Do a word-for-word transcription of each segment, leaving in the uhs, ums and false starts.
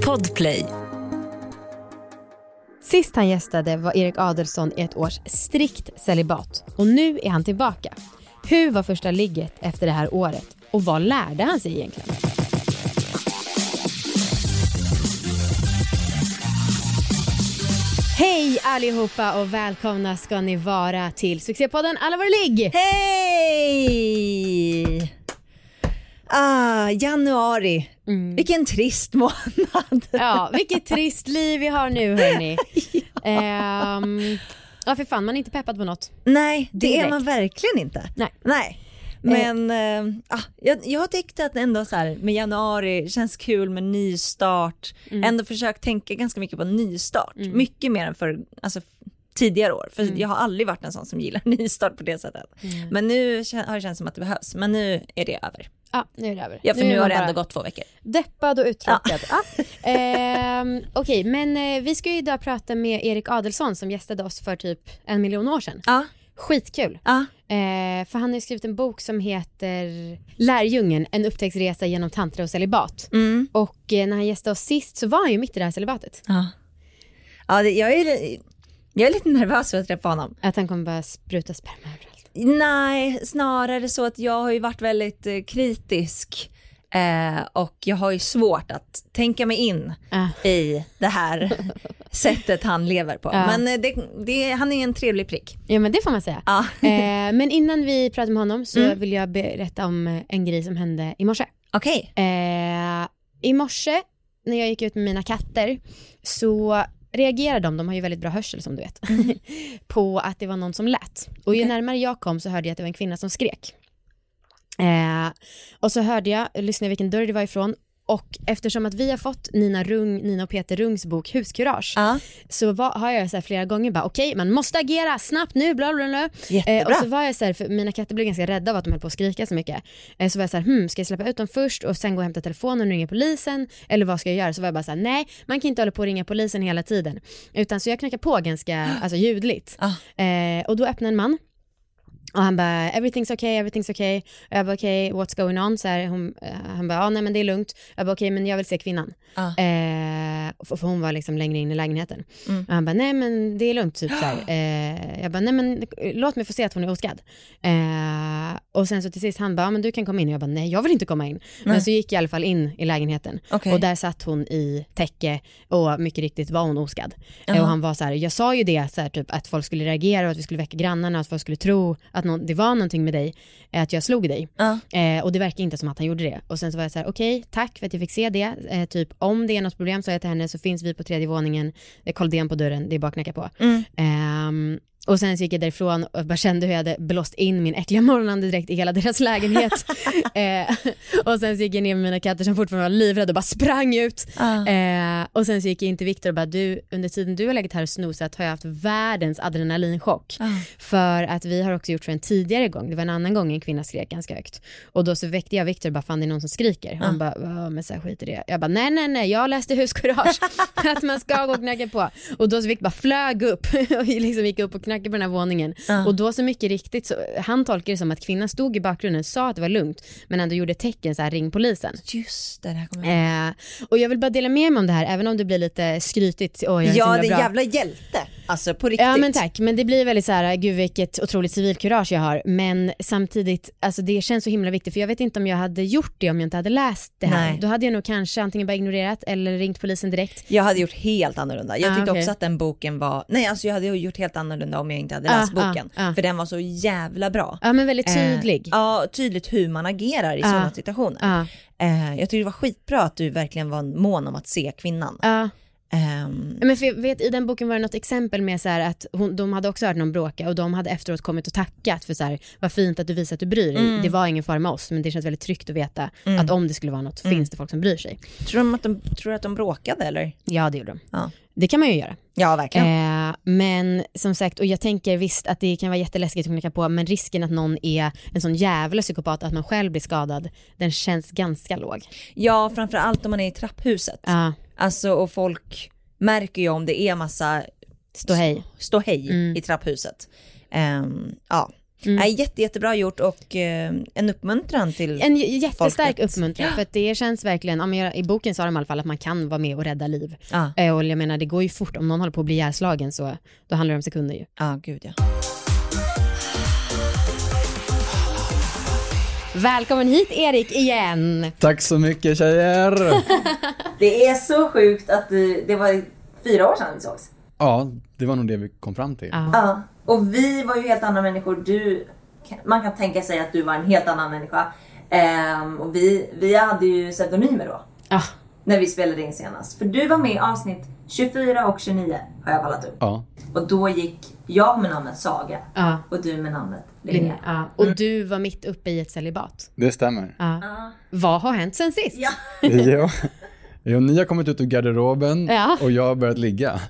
Podplay. Sist han gästade var Erik Adelsson i ett års strikt celibat. Och nu är han tillbaka. Hur var första ligget efter det här året? Och vad lärde han sig egentligen? Hej allihopa och välkomna ska ni vara till succépodden Alla våra ligg. Hej! Ah, januari. Mm. Vilken trist månad. Ja, vilket trist liv vi har nu, hörni. Ja. Um, ja, för fan, man är inte peppad på något. Nej, det direkt. är man verkligen inte. Nej. Nej. Men eh, ah, jag, jag har tyckt att ändå så här, med januari känns kul med nystart. Mm. Ändå försökt tänka ganska mycket på nystart. Mm. Mycket mer än för alltså, tidigare år. För mm. jag har aldrig varit en sån som gillar nystart på det sättet. Mm. Men nu har det känts som att det behövs. Men nu är det över. Ja, nu är det över. Ja, för nu, nu har det ändå gått två veckor. Deppad och uttråkad. Ja. Ja. ehm, Okej, okay, men eh, vi ska ju idag prata med Erik Adelsson som gästade oss för typ en miljon år sedan. Ja. Skitkul. Ja. Eh, för han har skrivit en bok som heter Lärjungen, en upptäcktsresa genom tantra och celibat. Mm. Och eh, när han gästade oss sist så var han ju mitt i det här celibatet. Ja, ja det, jag, är, jag är lite nervös för att träffa honom. Att han kommer bara spruta sperma överallt. Nej, snarare så att jag har ju varit väldigt eh, kritisk. Eh, och jag har ju svårt att tänka mig in uh. i det här sättet han lever på. Uh. Men eh, det, det, han är en trevlig prick. Ja, men det får man säga. Uh. eh, Men innan vi pratar med honom så mm. vill jag berätta om en grej som hände i morse. Okej. Okay. Eh, I morse när jag gick ut med mina katter så reagerade de, de har ju väldigt bra hörsel som du vet, mm. på att det var någon som lät. Och ju okay. närmare jag kom så hörde jag att det var en kvinna som skrek. Eh, och så hörde jag, lyssnade vilken dörr det var ifrån. Och eftersom att vi har fått Nina, Rung, Nina och Peter Rungs bok Huskurage uh. så var, har jag så här flera gånger bara okej, okay, man måste agera snabbt nu, bla bla bla. Eh, och så var jag så här, för mina katter blev ganska rädda av att de höll på att skrika så mycket. Eh, så var jag så här, hmm, ska jag släppa ut dem först och sen gå och hämta telefonen och ringa polisen? Eller vad ska jag göra? Så var jag bara så här, nej, man kan inte hålla på att ringa polisen hela tiden. Utan så jag knackade på ganska alltså, ljudligt. Uh. Eh, och då öppnade en man. Och han bara, everything's okay, everything's okay. Och jag bara, okay, what's going on? Så här, hon, han bara, ja nej men det är lugnt. Jag bara, okej okay, men jag vill se kvinnan. Ah. Eh, för, för hon var liksom längre in i lägenheten. Mm. Och han bara, nej men det är lugnt typ så här. Eh, jag bara, nej men låt mig få se att hon är oskadd. Eh, och sen så till sist han bara, ja men du kan komma in. Och jag bara, nej jag vill inte komma in. Nej. Men så gick jag i alla fall in i lägenheten. Okay. Och där satt hon i täcke och mycket riktigt var hon oskadd. Uh-huh. Eh, och han var så här, jag sa ju det så här, typ, att folk skulle reagera och att vi skulle väcka grannarna och att folk skulle tro att någon, det var någonting med dig, att jag slog dig. Uh. Eh, och det verkar inte som att han gjorde det. Och sen så var jag så här, okej, okay, tack för att jag fick se det. Eh, typ, om det är något problem så är jag till henne så finns vi på tredje våningen. Eh, koll den på dörren, det är bara att knacka på. Mm. Eh, och sen så gick jag därifrån och bara kände hur jag hade blåst in min äckliga morgonandedräkt i hela deras lägenhet. eh, och sen så gick jag ner med mina katter som fortfarande var livrädda och bara sprang ut. Uh. Eh, och sen så gick jag in till Victor och bara, du, under tiden du har legat här och snosat har jag haft världens adrenalinchock. Uh. För att vi har också gjort för en tidigare gång. Det var en annan gång en kvinna skrek ganska högt. Och då så väckte jag Victor och bara, fan det är någon som skriker. Uh. Han bara, ja men så här skit i det. Jag bara, nej nej nej, jag läste Huskurage. Att man ska gå och knacka på. Och då så Victor bara flög upp och liksom gick upp och knackade på den här våningen. Uh. Och då så mycket riktigt så, han tolkade det som att kvinnan stod i bakgrunden, sa att det var lugnt, men ändå gjorde tecken så här, ring polisen. Just det, det här kommer eh, och jag vill bara dela med mig om det här, även om det blir lite skrytigt. Oh, jag är ja, det är bra. Jävla hjälte. Alltså på riktigt. Ja men tack, men det blir väldigt så här, gud vilket otroligt civilkurage jag har. Men samtidigt, alltså det känns så himla viktigt. För jag vet inte om jag hade gjort det om jag inte hade läst det här. Nej. Då hade jag nog kanske antingen bara ignorerat eller ringt polisen direkt. Jag hade gjort helt annorlunda. Jag tyckte ah, okay. också att den boken var, nej alltså jag hade gjort helt annorlunda om jag inte hade läst ah, boken. Ah, ah. För den var så jävla bra. Ja men väldigt tydlig. Eh, ja, tydligt hur man agerar i ah, sådana situationer. Ah. Eh, jag tycker det var skitbra att du verkligen var mån om att se kvinnan. Ja. Ah. Um, men för jag vet, i den boken var det något exempel med så här att hon, de hade också hört någon bråka och de hade efteråt kommit och tackat för så här, vad fint att du visar att du bryr dig. Mm. Det var ingen fara med oss, men det känns väldigt tryggt att veta mm. att om det skulle vara något mm. finns det folk som bryr sig. Tror de att de, tror att de bråkade eller? Ja, det gjorde de. Ja. Det kan man ju göra. Ja, verkligen. Eh, men som sagt, och jag tänker visst att det kan vara jätteläskigt att knäcka på, men risken att någon är en sån jävla psykopat att man själv blir skadad, den känns ganska låg. Ja, framförallt om man är i trapphuset. Ja. Alltså, och folk märker ju om det är massa ståhej, ståhej mm. i trapphuset. Um, ja. Mm. Ja, jätte, jättebra gjort och eh, en uppmuntran till En jättestark folket. uppmuntran, för att det känns verkligen, ja, men jag, i boken sa de i alla fall att man kan vara med och rädda liv. Ja. Eh, och jag menar, det går ju fort, om någon håller på att bli ihjälslagen så då handlar det om sekunder ju. Ja, gud ja. Välkommen hit Erik igen. Tack så mycket tjejer. Det är så sjukt att det, det var fyra år sedan vi sågs. Ja, det var nog det vi kom fram till. Ja. Ja, och vi var ju helt andra människor. Du, man kan tänka sig att du var en helt annan människa. Ehm, och vi, vi hade ju pseudonymer då. Ja. När vi spelade in senast. För du var med i avsnitt tjugofyra och tjugonio har jag kollat upp. Ja. Och då gick jag med namnet Saga. Ja. Och du med namnet Linnea. Linne, ja. Och du var mitt uppe i ett celibat. Det stämmer. Ja. Ja. Vad har hänt sen sist? Ja. Ja. Jo, ni har kommit ut ur garderoben Ja. och jag har börjat ligga.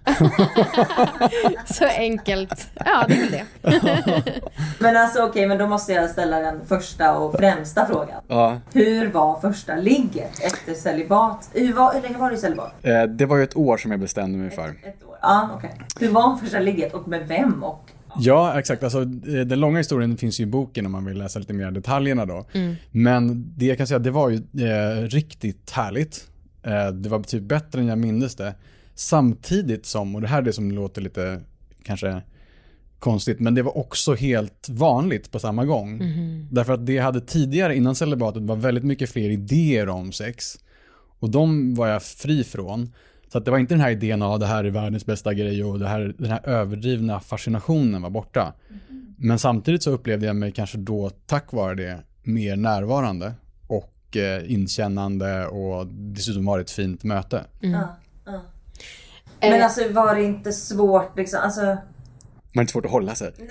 Så enkelt. Ja, det är väl det. Men alltså okej, okay, men då måste jag ställa den första och främsta frågan. Ja. Hur var första ligget efter celibat? Hur, var, hur länge var du i celibat? Eh, det var ju ett år som jag bestämde mig för. Ett, ett år. Ja, okej. Okay. Hur var första ligget och med vem? Och Ja, exakt. Alltså, den långa historien finns ju i boken om man vill läsa lite mer detaljerna då. Mm. Men det jag kan säga, det var ju eh, riktigt härligt. Eh, det var typ bättre än jag mindes det. Samtidigt som, och det här är det som låter lite kanske konstigt, men det var också helt vanligt på samma gång. Mm. Därför att det jag hade tidigare innan celibatet var väldigt mycket fler idéer om sex. Och de var jag fri från. Så att det var inte den här idén av det här är världens bästa grej och det här, den här överdrivna fascinationen var borta. Mm. Men samtidigt så upplevde jag mig kanske då tack vare det mer närvarande och eh, inkännande och dessutom var det ett fint möte. Mm. Ja, ja. Men alltså var det inte svårt liksom, alltså... Men det är inte svårt att hålla sig.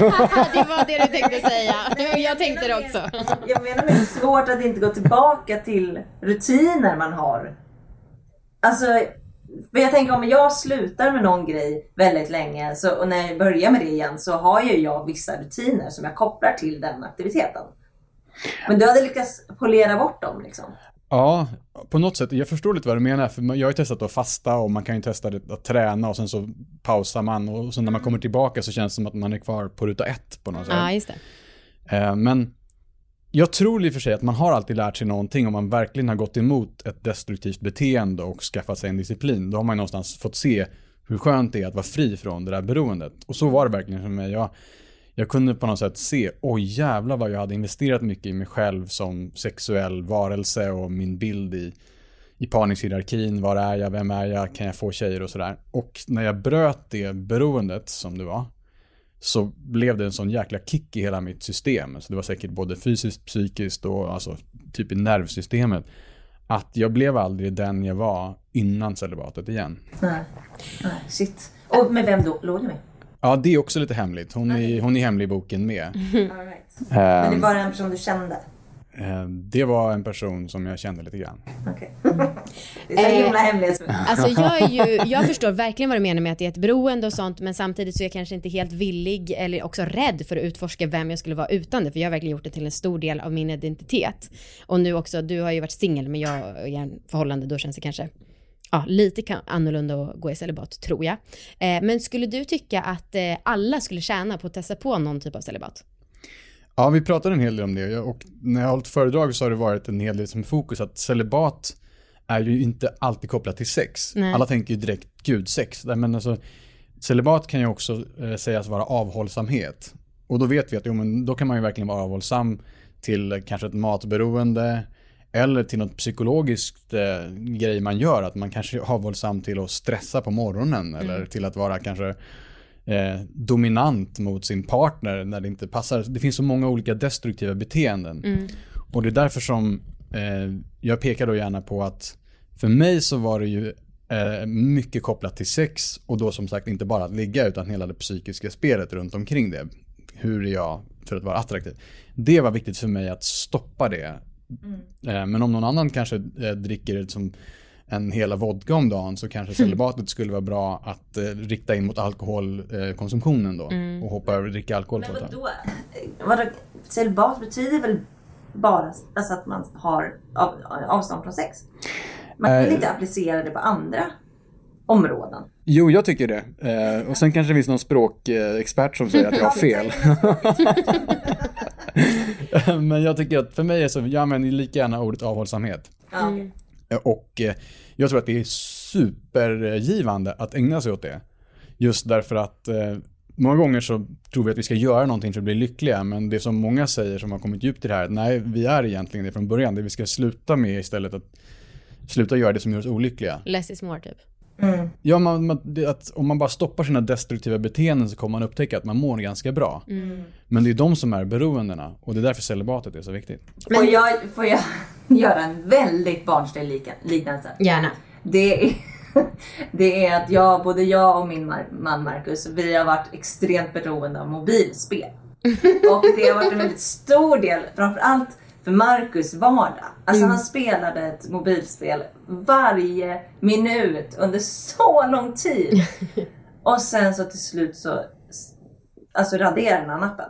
Det var det du tänkte säga. Jag tänkte det också. Jag menar det är svårt att inte gå tillbaka till rutiner man har. Alltså, för jag tänker om jag slutar med någon grej väldigt länge så, och när jag börjar med det igen så har ju jag vissa rutiner som jag kopplar till den aktiviteten. Men du hade lyckats polera bort dem liksom. Ja, på något sätt. Jag förstår lite vad du menar. För jag har ju testat att fasta och man kan ju testa att träna och sen så pausar man. Och sen när man kommer tillbaka så känns det som att man är kvar på ruta ett på något sätt. Ja, just det. Men jag tror i och för sig att man har alltid lärt sig någonting om man verkligen har gått emot ett destruktivt beteende och skaffat sig en disciplin. Då har man någonstans fått se hur skönt det är att vara fri från det där beroendet. Och så var det verkligen för mig. Jag, jag kunde på något sätt se, oj jävlar vad jag hade investerat mycket i mig själv som sexuell varelse och min bild i, i parningshierarkin. Var är jag? Vem är jag? Kan jag få tjejer och sådär? Och när jag bröt det beroendet som det var så blev det en sån jäkla kick i hela mitt system. Så det var säkert både fysiskt, psykiskt och alltså, typ i nervsystemet. Att jag blev aldrig den jag var innan celibatet igen. Nej, nej, shit. Och med vem då låg du med? Ja, det är också lite hemligt. Hon är, hon är hemlig i boken med. Mm. All right. um, Men det var en person du kände? Det var en person som jag kände lite grann. Okej. Okay. Det är så himla hemligt. Alltså jag, är ju, jag förstår verkligen vad du menar med att det är ett beroende och sånt. Men samtidigt så är jag kanske inte helt villig eller också rädd för att utforska vem jag skulle vara utan det. För jag har verkligen gjort det till en stor del av min identitet. Och nu också, du har ju varit singel men jag är i en förhållande, då känns det kanske ja, lite kan, annorlunda att gå i celibat tror jag. Eh, men skulle du tycka att eh, alla skulle tjäna på att testa på någon typ av celibat? Ja, vi pratade en hel del om det och när jag har hållit föredrag så har det varit en hel del som fokus att celibat är ju inte alltid kopplat till sex. Nej. Alla tänker ju direkt gud, sex. Men alltså, celibat kan ju också eh, sägas vara avhållsamhet. Och då vet vi att jo, men då kan man ju verkligen vara avhållsam till kanske ett matberoende eller till något psykologiskt eh, grej man gör. Att man kanske är avhållsam till att stressa på morgonen mm. eller till att vara kanske Eh, dominant mot sin partner när det inte passar. Det finns så många olika destruktiva beteenden. Mm. Och det är därför som eh, jag pekar då gärna på att för mig så var det ju eh, mycket kopplat till sex och då som sagt inte bara att ligga utan hela det psykiska spelet runt omkring det. Hur är jag för att vara attraktiv? Det var viktigt för mig att stoppa det. Mm. Eh, men om någon annan kanske eh, dricker som en hela vodka om dagen så kanske celibatet skulle vara bra att eh, rikta in mot alkoholkonsumtionen då mm. och hoppa över och dricka alkohol på ett tag. Vadå, celibat betyder väl bara alltså att man har av, avstånd från sex? Man kan äh, inte applicera det på andra områden. Jo, jag tycker det. Eh, och sen kanske det finns någon språkexpert som säger att jag har fel. Men jag tycker att för mig är så, jag använder lika gärna ordet avhållsamhet. Mm. Och eh, jag tror att det är supergivande att ägna sig åt det. Just därför att eh, många gånger så tror vi att vi ska göra någonting för att bli lyckliga, men det som många säger som har kommit djupt i det här, nej, vi är egentligen det från början. Det vi ska sluta med istället att sluta göra det som gör oss olyckliga. Less is more typ. Mm. Ja, man, man, det, att om man bara stoppar sina destruktiva beteenden så kommer man upptäcka att man mår ganska bra. Mm. Men det är de som är beroendena och det är därför celibatet är så viktigt. Men... Får, jag, får jag göra en väldigt barnslig liknelse? Gärna. Det är, det är att jag, både jag och min man Marcus, vi har varit extremt beroende av mobilspel. Och det har varit en väldigt stor del, framförallt för Marcus vardag. Alltså mm. han spelade ett mobilspel varje minut under så lång tid. Och sen så till slut så alltså raderade han appen.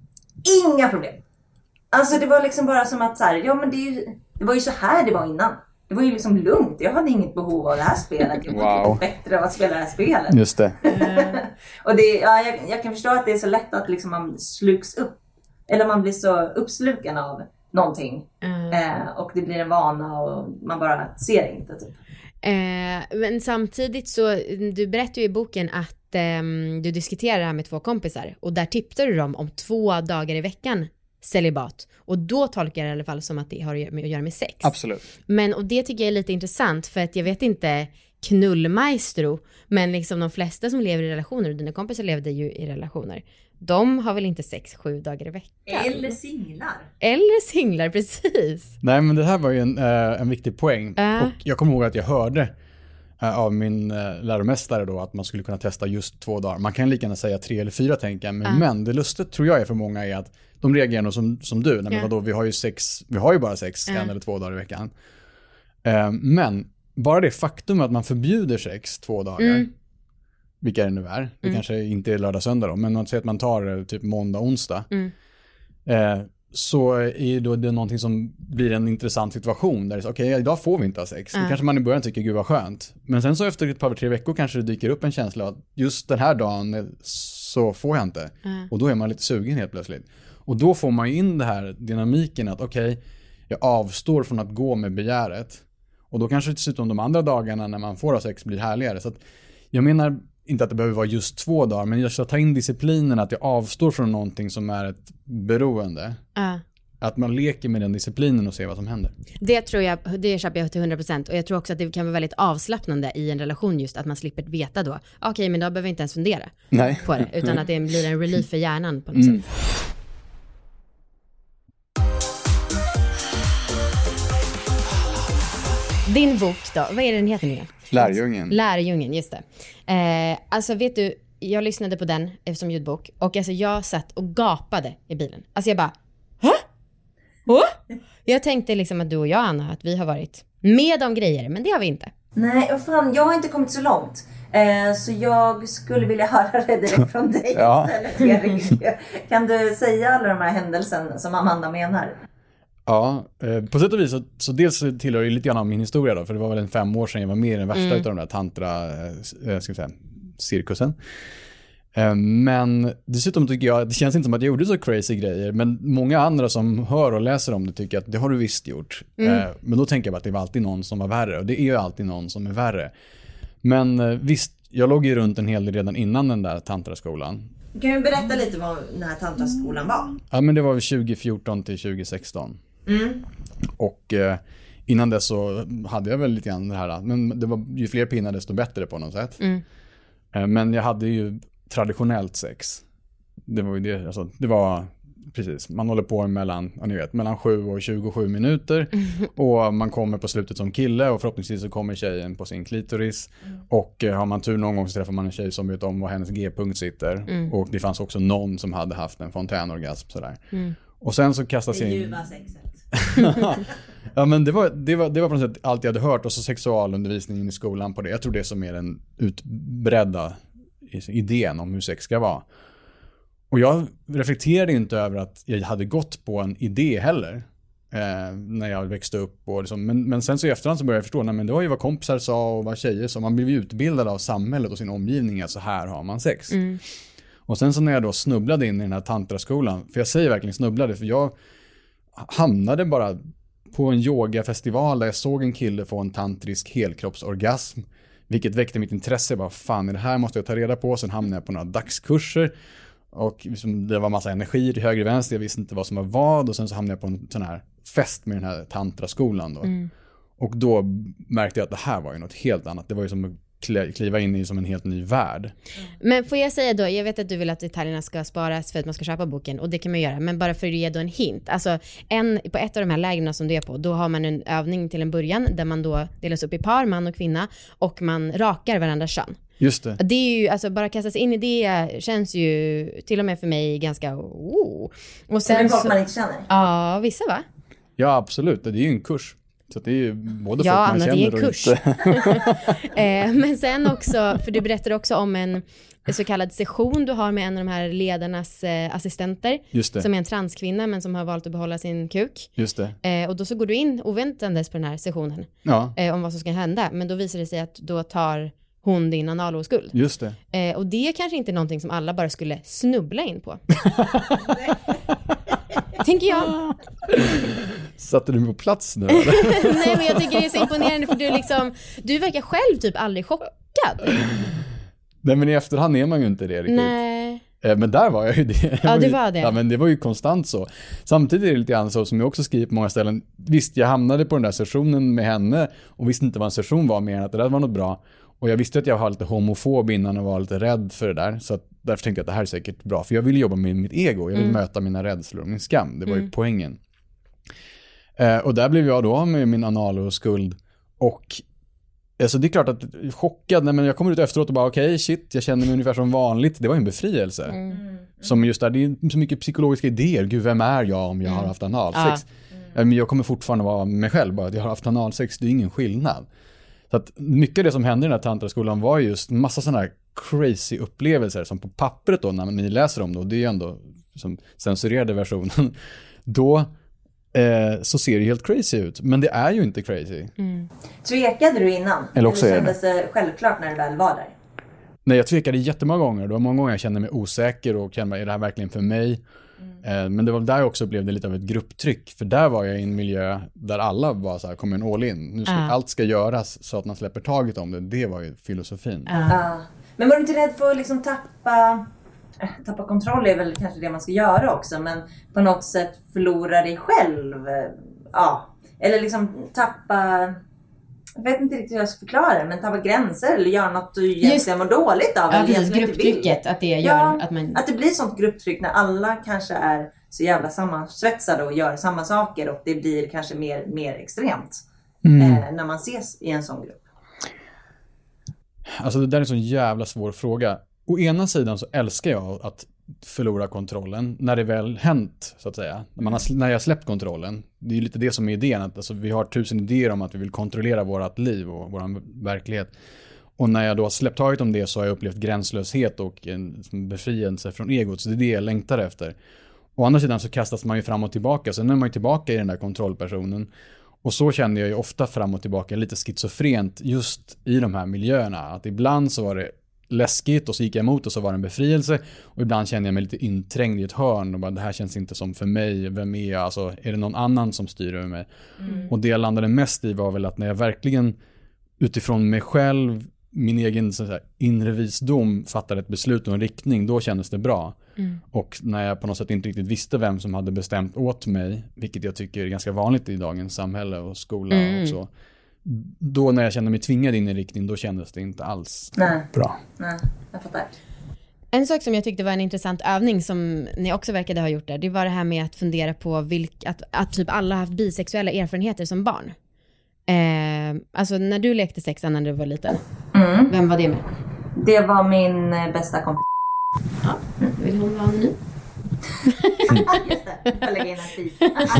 Inga problem. Alltså det var liksom bara som att så här, ja men det, är ju, det var ju så här det var innan. Det var ju liksom lugnt. Jag hade inget behov av det här spelet. Jag var wow. bättre av att spela det här spelet. Just det. Och det, ja, jag, jag kan förstå att det är så lätt att liksom man sluks upp. Eller man blir så uppsluken av någonting. Mm. Eh, och det blir en vana och man bara ser inte typ. Eh, men samtidigt så, du berättar ju i boken att eh, du diskuterar det här med två kompisar. Och där tippar du dem om två dagar i veckan celibat. Och då tolkar jag i alla fall som att det har att göra med sex. Absolut. Men, och det tycker jag är lite intressant för att jag vet inte knullmaestro, men liksom de flesta som lever i relationer, och dina kompisar levde ju i relationer, de har väl inte sex sju dagar i veckan. Eller singlar. Eller singlar, precis. Nej, men det här var ju en, äh, en viktig poäng. Uh. Och jag kommer ihåg att jag hörde äh, av min äh, läromästare då att man skulle kunna testa just två dagar. Man kan lika gärna säga tre eller fyra tänker men, uh. men det lustigt tror jag är för många är att de reagerar nog som, som du. Nej, men uh. vadå, vi har ju sex, vi har ju bara sex uh. en eller två dagar i veckan. Äh, men bara det faktum att man förbjuder sex två dagar, mm. vilka det nu är, det mm. kanske inte är lördag söndag då, men att säga att man tar typ måndag, onsdag, mm. eh, så är då det någonting som blir en intressant situation där det är så, okej, okay, idag får vi inte ha sex. Mm. Då kanske man i början tycker, gud vad skönt. Men sen så efter ett par, tre veckor kanske det dyker upp en känsla att just den här dagen så får jag inte. Mm. Och då är man lite sugen helt plötsligt. Och då får man ju in det här dynamiken att okej, okay, jag avstår från att gå med begäret. Och då kanske dessutom de andra dagarna när man får ha sex blir härligare. Så att jag menar inte att det behöver vara just två dagar, men jag ska ta in disciplinen att jag avstår från någonting som är ett beroende. Uh. Att man leker med den disciplinen och ser vad som händer. Det tror jag, det köper jag till hundra procent. Och jag tror också att det kan vara väldigt avslappnande i en relation just att man slipper veta då. Okej, okay, men då behöver vi inte ens fundera Nej. på det. Utan att det blir en relief för hjärnan på något mm. sätt. Din bok då, vad är den heter nu? Lärjungen. Lärjungen, just det. Eh, alltså vet du, jag lyssnade på den som ljudbok och alltså jag satt och gapade i bilen. Alltså jag bara, hä? Oh? Jag tänkte liksom att du och jag, Anna, att vi har varit med om grejer, men det har vi inte. Nej, vad fan, jag har inte kommit så långt. Eh, så jag skulle vilja höra det direkt från dig ja. istället, Erik. Kan du säga alla de här händelserna som Amanda menar? Ja, eh, på sätt och vis så, så dels tillhör det lite grann av min historia då, för det var väl en fem år sedan jag var med i den värsta mm. utav de där tantra eh, ska vi säga, cirkusen. Eh, men dessutom tycker jag, det känns inte som att jag gjorde så crazy grejer, men många andra som hör och läser om det tycker att det har du visst gjort. Mm. Eh, men då tänker jag bara att det var alltid någon som var värre, och det är ju alltid någon som är värre. Men eh, visst, jag låg ju runt en hel del redan innan den där tantraskolan. Kan du berätta lite vad den här tantraskolan var? Ja, men det var tjugo fjorton till tjugo sexton. Mm. Och eh, innan dess så hade jag väl lite grann det här, men det var ju fler pinnar desto bättre på något sätt. Mm. Eh, men jag hade ju traditionellt sex. Det var ju det, alltså, det var precis, man håller på mellan, ja, ni vet, mellan sju och tjugosju minuter mm. och man kommer på slutet som kille och förhoppningsvis så kommer tjejen på sin klitoris mm. och eh, har man tur någon gång så träffar man en tjej som vet om var hennes G-punkt sitter mm. och det fanns också någon som hade haft en fontänorgasm sådär. Mm. Och sen så kastas in... Det ljuva sexet. Ja, men det var, det, var, det var på något sätt allt jag hade hört, och så sexualundervisningen i skolan på det. Jag tror det är som är den utbredda idén om hur sex ska vara. Och jag reflekterade inte över att jag hade gått på en idé heller. Eh, när jag växte upp. Och liksom. men, men sen så i efterhand så började jag förstå, nej, men det var ju vad kompisar sa och vad tjejer sa. Man blev ju utbildad av samhället och sin omgivning, så här har man sex. Mm. Och sen så när jag då snubblade in i den här tantraskolan, för jag säger verkligen snubblade, för jag hamnade bara på en yogafestival där jag såg en kille få en tantrisk helkroppsorgasm, vilket väckte mitt intresse. Bara, fan, det här måste jag ta reda på. Sen hamnade jag på några dagskurser och liksom, det var massa energi till höger och vänster. Jag visste inte vad som var vad, och sen så hamnade jag på en sån här fest med den här tantraskolan då. Mm. Och då märkte jag att det här var ju något helt annat. Det var ju som att kliva in i som en helt ny värld. Men får jag säga då, jag vet att du vill att detaljerna ska sparas för att man ska köpa boken, och det kan man göra, men bara för att ge då en hint. Alltså en, på ett av de här lägren som du är på, då har man en övning till en början där man då delas upp i par, man och kvinna, och man rakar varandras kön. Just det. Det är ju, alltså bara kastas in i det känns ju till och med för mig ganska oh. Och sen det är folk så, man inte känner? Ja, vissa va? Ja, absolut. Det är ju en kurs. Så det är ju både ja, folk man Anna, känner det är en kurs. eh, men sen också, för du berättade också om en så kallad session du har med en av de här ledarnas eh, assistenter. Just det. Som är en transkvinna men som har valt att behålla sin kuk. Just det. Eh, och då så går du in oväntandes på den här sessionen. Ja. Eh, om vad som ska hända. Men då visar det sig att då tar hon din analoskuld. Just det. Eh, och det är kanske inte någonting som alla bara skulle snubbla in på. Tänker jag. Satte du mig på plats nu? Nej, men jag tycker det är så imponerande, för du liksom, du verkar själv typ aldrig chockad. Nej, men i efterhand är man ju inte det riktigt. Nej. Men där var jag ju det. Ja, det var det. Ja, men det var ju konstant så. Samtidigt är det lite grann så som jag också skriver på många ställen. Visst, jag hamnade på den där sessionen med henne och visste inte vad en session var, mer än att det där var något bra. Och jag visste att jag var lite homofob innan och var lite rädd för det där. Så att därför tänkte jag att det här är säkert bra. För jag vill jobba med mitt ego. Jag vill mm. möta mina rädslor och min skam. Det var mm. ju poängen. Eh, och där blev jag då med min analoskuld. Och alltså det är klart att chockad. Nej, men jag kommer ut efteråt och bara okej, okay, shit. Jag känner mig ungefär som vanligt. Det var en befrielse. Mm. Som just där, det är så mycket psykologiska idéer. Gud, vem är jag om jag mm. har haft analsex? Ja. Mm. Jag kommer fortfarande vara mig själv. Bara att jag har haft analsex, det är ingen skillnad. Så att mycket av det som hände i den här tantraskolan var just massa sådana här crazy upplevelser som på pappret då, när ni läser om det, och det är ju ändå som censurerade versionen, då eh, så ser det helt crazy ut. Men det är ju inte crazy. Mm. Tvekade du innan? Eller också Eller är det kändes det självklart när du väl var där? Nej, jag tvekade jättemånga gånger. Det var många gånger jag kände mig osäker och kände, är det här verkligen för mig? Mm. Men det var där jag också blev det lite av ett grupptryck. För där var jag i en miljö där alla var så här, kommer en all in. Nu ska, uh. Allt ska göras så att man släpper taget om det. Det var ju filosofin. Uh. Uh. Men var du inte rädd för att liksom tappa... Tappa kontroll är väl kanske det man ska göra också. Men på något sätt förlora dig själv. Ja. Eller liksom tappa... Jag vet inte riktigt hur jag ska förklara det, men tappa gränser eller göra något du egentligen mår dåligt av. Ja, precis, grupptrycket, att det gör ja, att man... att det blir sånt grupptryck när alla kanske är så jävla sammansvetsade och gör samma saker, och det blir kanske mer, mer extremt mm. eh, när man ses i en sån grupp. Alltså det där är en sån jävla svår fråga. Å ena sidan så älskar jag att förlora kontrollen när det väl hänt, så att säga. När, man har, när jag släppt kontrollen. Det är ju lite det som är idén. Att, alltså, vi har tusen idéer om att vi vill kontrollera vårt liv och vår verklighet. Och när jag då har släppt taget om det så har jag upplevt gränslöshet och en befrielse från egot. Så det är det jag längtar efter. Å andra sidan så kastas man ju fram och tillbaka. Sen är man ju tillbaka i den där kontrollpersonen. Och så kände jag ju ofta fram och tillbaka lite schizofrent just i de här miljöerna. Att ibland så var det läskigt och så gick jag emot och så var det en befrielse, och ibland kände jag mig lite inträngd i ett hörn och bara, det här känns inte som för mig, vem är jag, alltså är det någon annan som styr över mig? Mm. Och det jag landade mest i var väl att när jag verkligen utifrån mig själv, min egen så här, inre visdom fattade ett beslut och en riktning, då kändes det bra. Mm. Och när jag på något sätt inte riktigt visste vem som hade bestämt åt mig, vilket jag tycker är ganska vanligt i dagens samhälle och skola mm. och så, då när jag kände mig tvingad in i riktning, då kändes det inte alls Nej. bra. Nej, jag fattar. En sak som jag tyckte var en intressant övning som ni också verkade ha gjort där, det var det här med att fundera på vilk, att, att typ alla har haft bisexuella erfarenheter som barn. Eh, alltså när du lekte sex när du var liten, mm. vem var det med? Det var min bästa kompis. Ja, vill hon vara anonym? Just det, jag lägger in en fis.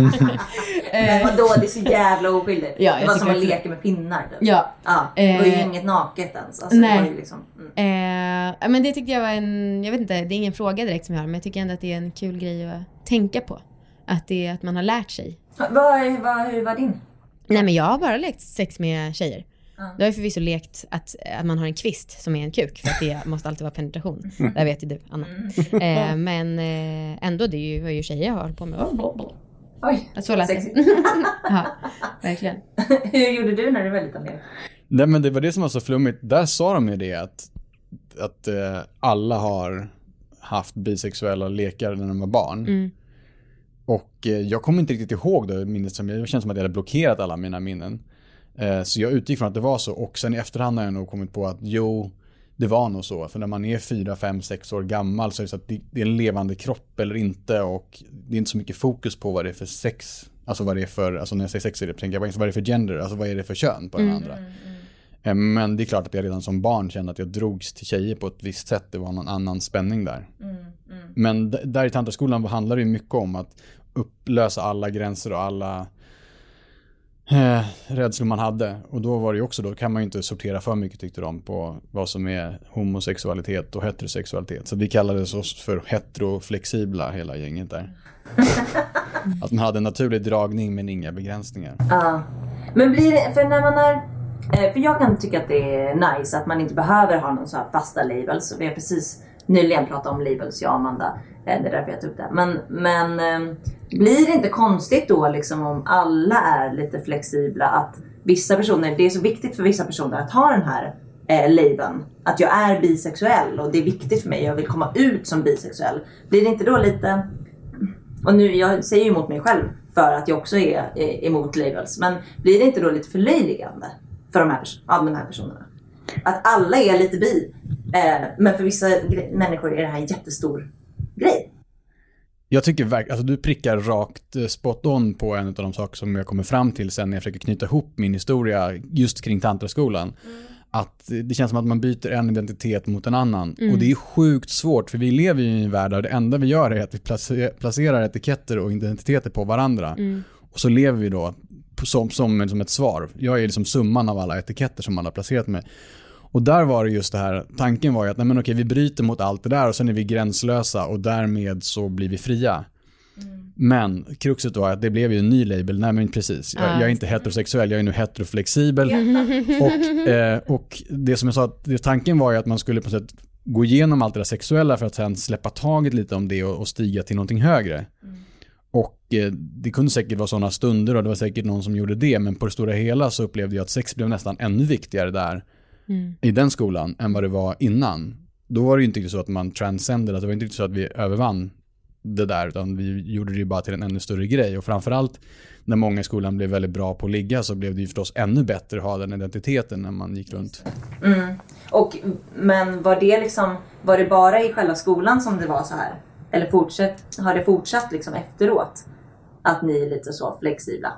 Men vadå, det är så jävla oskyldigt. Ja, det var som att leka med pinnar typ. Ja. Ja, det var ju eh, inget naket ens alltså, nej. Det var ju liksom, mm. eh, Men det tyckte jag var en, jag vet inte, det är ingen fråga direkt som jag har, men jag tycker ändå att det är en kul grej att tänka på. Att det är att man har lärt sig. Vad, vad, hur var din? Nej, men jag har bara lekt sex med tjejer. Mm. Då har jag förvisso lekt att, att man har en kvist som är en kuk, för att det måste alltid vara penetration. Mm. Det vet ju du, Anna. Eh, men eh, ändå, det är ju, vad ju tjejer jag har på med. Oj, så lät det. Ja, verkligen. Hur gjorde du när du var liten? Nej, men det var det som var så flummigt. Där sa de ju det att, att eh, alla har haft bisexuella lekar när de var barn. Mm. Och eh, jag kommer inte riktigt ihåg det minnet som jag, det känns som att jag hade blockerat alla mina minnen. Eh, så jag utgick från att det var så, och sen i efterhand har jag nog kommit på att jo, det var nog så. För när man är fyra, fem, sex år gammal så är det så att det, det är en levande kropp eller inte, och det är inte så mycket fokus på vad det är för sex, alltså vad det är för, alltså när jag säger sex är det, tänker jag, vad är det för gender, alltså vad är det för kön på den andra. Mm, mm. Men det är klart att jag redan som barn kände att jag drogs till tjejer på ett visst sätt. Det var någon annan spänning där. Mm, mm. Men d- där i tantraskolan handlar det ju mycket om att upplösa alla gränser och alla eh, rädslor man hade. Och då var det ju också, då kan man ju inte sortera för mycket, tyckte de, på vad som är homosexualitet och heterosexualitet. Så vi kallade oss för heteroflexibla, hela gänget där. Att man hade en naturlig dragning men inga begränsningar. Ja, men blir det, för när man är, för jag kan tycka att det är nice att man inte behöver ha någon så här fasta labels. Vi har precis nyligen pratat om labels, jag och Amanda. Det är därför jag tog upp det. Men, men blir det inte konstigt då liksom om alla är lite flexibla, att vissa personer, det är så viktigt för vissa personer att ha den här eh, labeln. Att jag är bisexuell och det är viktigt för mig, jag vill komma ut som bisexuell. Blir det inte då lite, och nu jag säger ju emot mig själv för att jag också är emot labels, men blir det inte då lite förlöjligande för de här, av de här personerna? Att alla är lite bi, eh, men för vissa gre- människor är det här en jättestor grej. Jag tycker verkligen, alltså du prickar rakt spot on på en av de saker som jag kommer fram till sen när jag försöker knyta ihop min historia just kring tantraskolan. Mm. Att det känns som att man byter en identitet mot en annan. Mm. Och det är sjukt svårt, för vi lever ju i en värld där det enda vi gör är att vi placerar etiketter och identiteter på varandra. Mm. Och så lever vi då som, som, som ett svar. Jag är liksom summan av alla etiketter som man har placerat med. Och där var det just det här, tanken var ju att nej men okej, vi bryter mot allt det där och sen är vi gränslösa och därmed så blir vi fria. Mm. Men kruxet var att det blev ju en ny label. Nej men precis, jag, jag är inte heterosexuell, jag är nu heteroflexibel. och, eh, och det som jag sa, det, tanken var ju att man skulle på något sätt gå igenom allt det där sexuella för att sen släppa taget lite om det och, och stiga till någonting högre. Mm. Och eh, det kunde säkert vara sådana stunder och det var säkert någon som gjorde det, men på det stora hela så upplevde jag att sex blev nästan ännu viktigare där. Mm. I den skolan än vad det var innan. Då var det ju inte så att man transcended, att det var inte så att vi övervann det där, utan vi gjorde det ju bara till en ännu större grej. Och framförallt när många i skolan blev väldigt bra på att ligga, så blev det ju förstås ännu bättre att ha den identiteten när man gick runt. Mm. Och, men var det liksom, var det bara i själva skolan som det var så här? Eller fortsätt, har det fortsatt liksom efteråt att ni är lite så flexibla?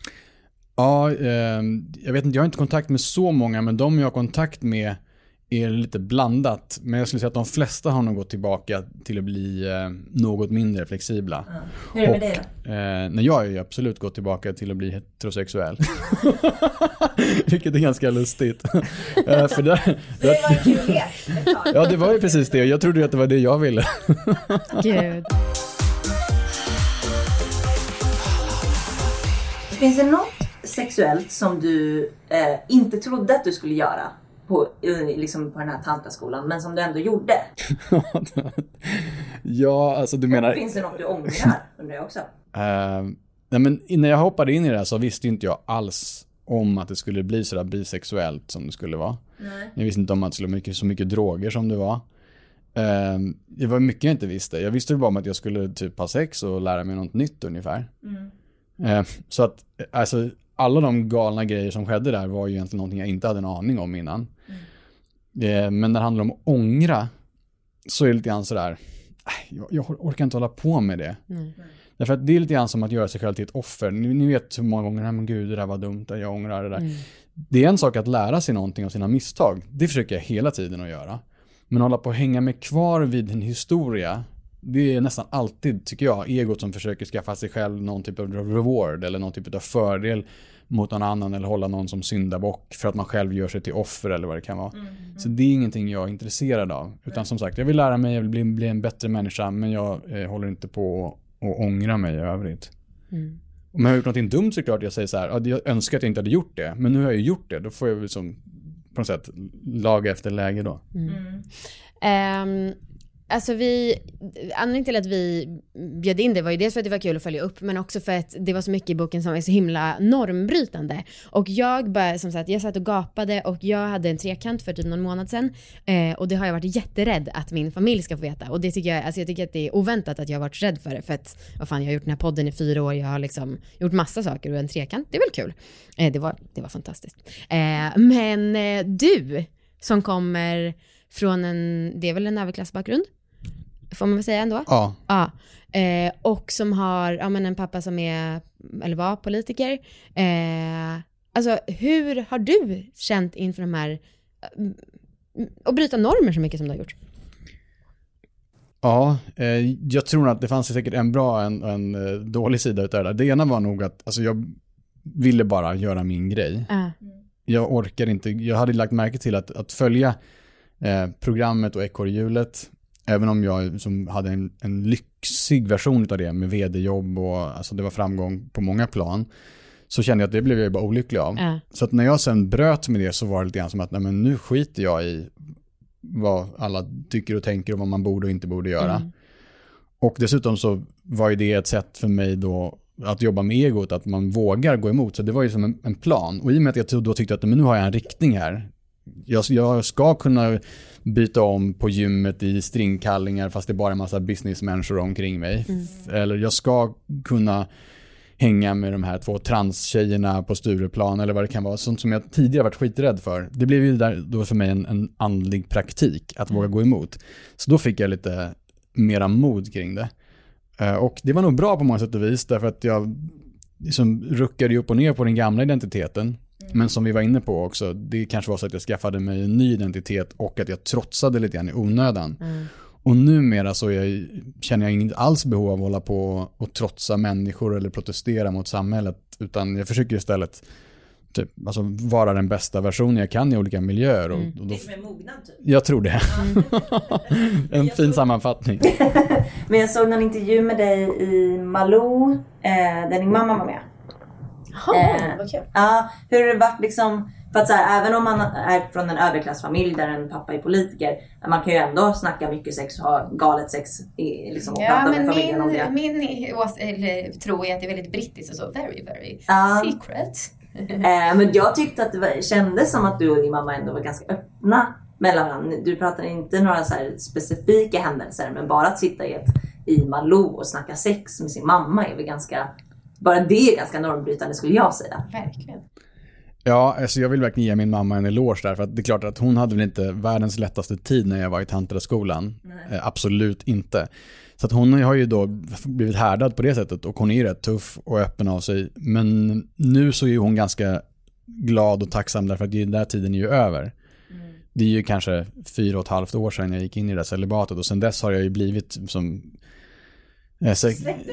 Ja, eh, jag vet inte, jag har inte kontakt med så många, men de jag har kontakt med är lite blandat. Men jag skulle säga att de flesta har nog gått tillbaka till att bli eh, något mindre flexibla. Mm. Hur är det med dig då? Eh, när jag har ju absolut gått tillbaka till att bli heterosexuell. Vilket är ganska lustigt. eh, för där, det var en kul lek. Ja, det var ju precis det. Jag trodde att det var det jag ville. Gud. Finns det något sexuellt som du eh, inte trodde att du skulle göra på, liksom på den här tantraskolan, men som du ändå gjorde? Ja, alltså du menar... Finns det något du ångrar, undrar jag också? Uh, nej, men när jag hoppade in i det här så visste inte jag alls om att det skulle bli sådär bisexuellt som det skulle vara. Nej. Jag visste inte om att det skulle vara mycket, så mycket droger som det var. Uh, det var mycket jag inte visste. Jag visste bara om att jag skulle typ ha sex och lära mig något nytt ungefär. Mm. Uh, så att alltså, alla de galna grejer som skedde där var ju egentligen någonting jag inte hade en aning om innan. Mm. Uh, men när det handlar om att ångra så är det lite grann sådär, jag, jag orkar inte hålla på med det. Mm. Därför att det är lite grann som att göra sig själv till ett offer. Ni, ni vet hur många gånger, nej men gud det där var dumt, jag ångrar det där. Mm. Det är en sak att lära sig någonting av sina misstag. Det försöker jag hela tiden att göra. Men hålla på att hänga med kvar vid en historia, det är nästan alltid, tycker jag, egot som försöker skaffa sig själv någon typ av reward eller någon typ av fördel mot någon annan, eller hålla någon som syndabock för att man själv gör sig till offer eller vad det kan vara. Mm, mm. Så det är ingenting jag är intresserad av. Utan som sagt, jag vill lära mig, jag vill bli, bli en bättre människa, men jag eh, håller inte på att ångra mig i övrigt. Mm. Om jag har gjort något dumt så klart jag säger så här, jag önskar att jag inte hade gjort det, men nu har jag ju gjort det, då får jag liksom på något sätt laga efter läge då. Mm. Mm. Um, alltså vi, anledningen till att vi bjöd in det var ju dels för att det var kul att följa upp, men också för att det var så mycket i boken som är så himla normbrytande. Och jag bara, som sagt, jag satt och gapade och jag hade en trekant för typ någon månad sedan eh, och det har jag varit jätterädd att min familj ska få veta. Och det tycker jag, alltså jag tycker att det är oväntat att jag har varit rädd för det, för att, vad fan, jag har gjort den här podden i fyra år, jag har liksom gjort massa saker och en trekant, det är väl kul. Eh, det, var, det var fantastiskt. Eh, men eh, du som kommer från en, det är väl en överklassbakgrund? Får man väl säga ändå? Ja. ja. Eh, och som har ja, men en pappa som är, eller var politiker. Eh, alltså hur har du känt inför de här, att bryta normer så mycket som du har gjort? Ja, eh, jag tror att det fanns säkert en bra och en, en dålig sida utav det där. Det ena var nog att alltså, jag ville bara göra min grej. Uh. Jag orkar inte, jag hade lagt märke till att, att följa eh, programmet och ekorrhjulet. Även om jag som hade en, en lyxig version av det med vd-jobb och alltså det var framgång på många plan, så kände jag att det blev jag bara olycklig av. Äh. Så att när jag sen bröt med det så var det lite grann som att nej, men nu skiter jag i vad alla tycker och tänker och vad man borde och inte borde göra. Mm. Och dessutom så var ju det ett sätt för mig då att jobba med egot, att man vågar gå emot. Så det var ju som en, en plan. Och i och med att jag då tyckte att men nu har jag en riktning här. Jag, jag ska kunna byta om på gymmet i stringkallingar fast det är bara en massa businessmänniskor omkring mig. Mm. Eller jag ska kunna hänga med de här två transtjejerna på Stureplan eller vad det kan vara. Sånt som jag tidigare varit skiträdd för. Det blev ju där då för mig en, en andlig praktik att mm. våga gå emot. Så då fick jag lite mera mod kring det. Och det var nog bra på många sätt och vis därför att jag liksom ruckade upp och ner på den gamla identiteten. Mm. Men som vi var inne på också, det kanske var så att jag skaffade mig en ny identitet och att jag trotsade lite grann i onödan. Mm. Och numera så jag, känner jag inte alls behov av att hålla på och trotsa människor eller protestera mot samhället, utan jag försöker istället typ, alltså, vara den bästa versionen jag kan i olika miljöer. Och, mm. och då, det som är mognad typ. Jag tror det. Mm. En fin såg... sammanfattning. Men jag såg någon intervju med dig i Malou, eh, där din mamma var med. Jaha, eh, vad kul. Ja, hur har det varit liksom, för att så här, även om man är från en överklassfamilj där en pappa är politiker, man kan ju ändå snacka mycket sex och ha galet sex i, liksom, och ja, prata med familjen min, om det. Min ås, eller, tror är att det är väldigt brittiskt och så, very, very uh, secret. eh, men jag tyckte att det var, kändes som att du och din mamma ändå var ganska öppna mellan varandra. Du pratar inte några så här specifika händelser, men bara att sitta i, ett, i Malou och snacka sex med sin mamma är väl ganska... Bara det är ganska normbrytande skulle jag säga. Verkligen. Ja, alltså jag vill verkligen ge min mamma en eloge där. För att det är klart att hon hade väl inte världens lättaste tid när jag var i tantraskolan. Eh, absolut inte. Så att hon har ju då blivit härdad på det sättet. Och hon är ju rätt tuff och öppen av sig. Men nu så är hon ganska glad och tacksam därför att den där tiden är ju över. Mm. Det är ju kanske fyra och ett halvt år sedan jag gick in i det där celibatet. Och sen dess har jag ju blivit som... Så,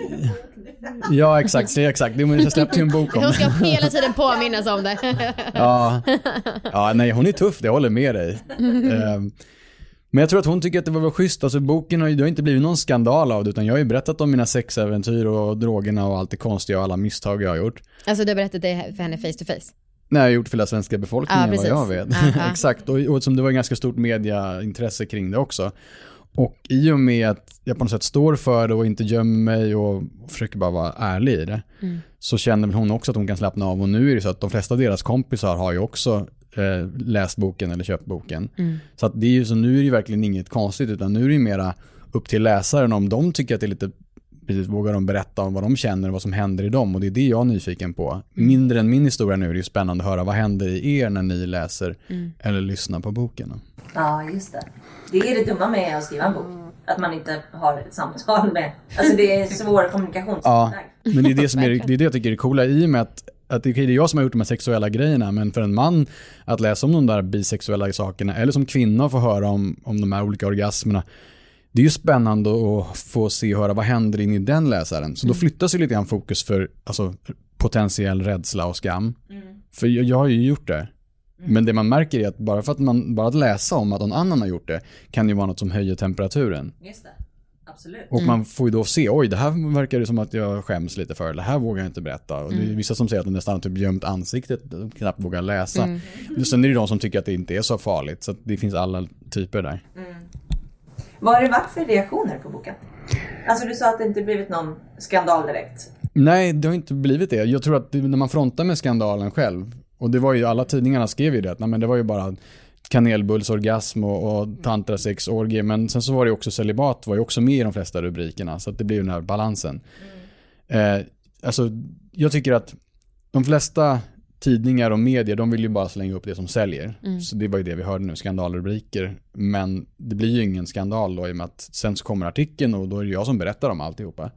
ja, exakt, så, exakt. Det måste jag släppa till en bok om. Hon ska hela tiden påminnas om det. Ja. Ja, nej, hon är tuff, det håller med dig. Um, men jag tror att hon tycker att det var väl schysst. Alltså boken har ju, det har inte blivit någon skandal av det, utan jag har ju berättat om mina sexäventyr och drogerna och allt det konstiga och alla misstag jag har gjort. Alltså du har berättat det för henne face to face? Nej, jag har gjort för hela svenska befolkningen, ja, vad jag vet. Ja, exakt, och, och som det var ganska stort mediaintresse kring det också. Och i och med att jag på något sätt står för det och inte gömmer mig och försöker bara vara ärlig i det, mm. så känner väl hon också att hon kan slappna av. Och nu är det så att de flesta av deras kompisar har ju också eh, läst boken eller köpt boken. Mm. Så att det är ju så, nu är det ju verkligen inget konstigt, utan nu är det ju mera upp till läsaren om de tycker att det är lite, precis, vågar de berätta om vad de känner och vad som händer i dem. Och det är det jag är nyfiken på. Mm. Mindre än min historia nu är det ju spännande att höra vad händer i er när ni läser mm. eller lyssnar på boken. Ja, just det. Det är det dumma med att skriva en bok. Att man inte har ett samtal med... Alltså det är svår kommunikation. Ja, men det är det som är, det är det jag tycker är coola i och med att, att det är jag som har gjort de här sexuella grejerna, men för en man att läsa om de där bisexuella sakerna eller som kvinna få höra om, om de här olika orgasmerna, det är ju spännande att få se och höra vad händer in i den läsaren. Så då flyttas ju lite grann fokus för alltså, potentiell rädsla och skam. Mm. För jag, jag har ju gjort det. Mm. Men det man märker är att bara för att man bara att läsa om att någon annan har gjort det kan ju vara något som höjer temperaturen. Just det. Absolut. Och man får ju då se, oj det här verkar det som att jag skäms lite för, det här vågar jag inte berätta. Och det är vissa som säger att de nästan typ gömt ansiktet och knappt vågar läsa. Mm. Sen är det de som tycker att det inte är så farligt, så att det finns alla typer där. Mm. Vad har det varit för reaktioner på boken? Alltså du sa att det inte blivit någon skandal direkt. Nej, det har inte blivit det. Jag tror att det, när man frontar med skandalen själv, och det var ju, alla tidningarna skrev ju det, nej, men det var ju bara kanelbullsorgasm och, och tantrasexorgie, men sen så var det också celibat, var ju också med i de flesta rubrikerna, så att det blir ju den här balansen. Mm. Eh, alltså, jag tycker att de flesta tidningar och medier, de vill ju bara slänga upp det som säljer. Mm. Så det var ju det vi hörde nu, skandalrubriker. Men det blir ju ingen skandal då, i och med att sen så kommer artikeln och då är det jag som berättar om alltihopa.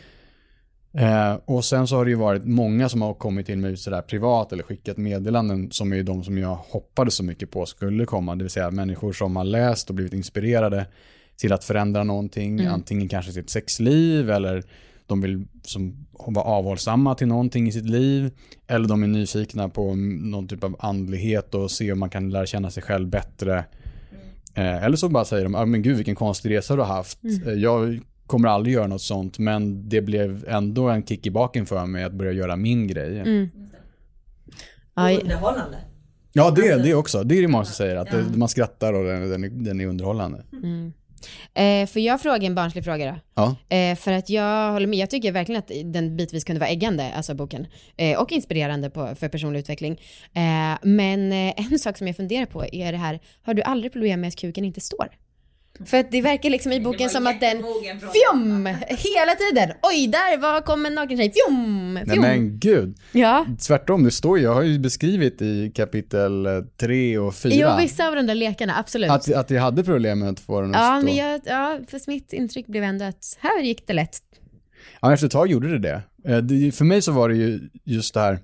Eh, och sen så har det ju varit många som har kommit till mig sådär privat eller skickat meddelanden som är ju de som jag hoppades så mycket på skulle komma. Det vill säga människor som har läst och blivit inspirerade till att förändra någonting. Mm. Antingen kanske sitt sexliv eller de vill som vara avhållsamma till någonting i sitt liv. Eller de är nyfikna på någon typ av andlighet och se om man kan lära känna sig själv bättre. Mm. Eh, eller så bara säger de, ah, men gud vilken konstig resa du har haft. Mm. Jag kommer aldrig göra något sånt, men det blev ändå en kick i baken för mig att börja göra min grej. Mm. Och underhållande. Ja, det är det också. Det är det många som säger, att ja. det, man skrattar och den, den, är, den är underhållande. Mm. Eh, för jag frågar en barnslig fråga då. Ja. Eh, för att jag håller med, jag tycker verkligen att den bitvis kunde vara äggande, alltså boken. Eh, och inspirerande på, för personlig utveckling. Eh, men eh, en sak som jag funderar på är det här, har du aldrig problem med att kuken inte står? För att det verkar liksom i boken som att den fjum hela tiden. Oj, där var kom en naken tjej. Fjum, fjum. Nej men gud. Ja. Tvärtom, det står ju, jag har ju beskrivit i kapitel tre och fyra. Jo, vissa av de där lekarna, absolut. Att, att jag hade problem med att få den att ja, stå. Men jag, ja, för mitt intryck blev ändå att här gick det lätt. Ja, efter ett tag gjorde det det. det för mig så var det ju just det här...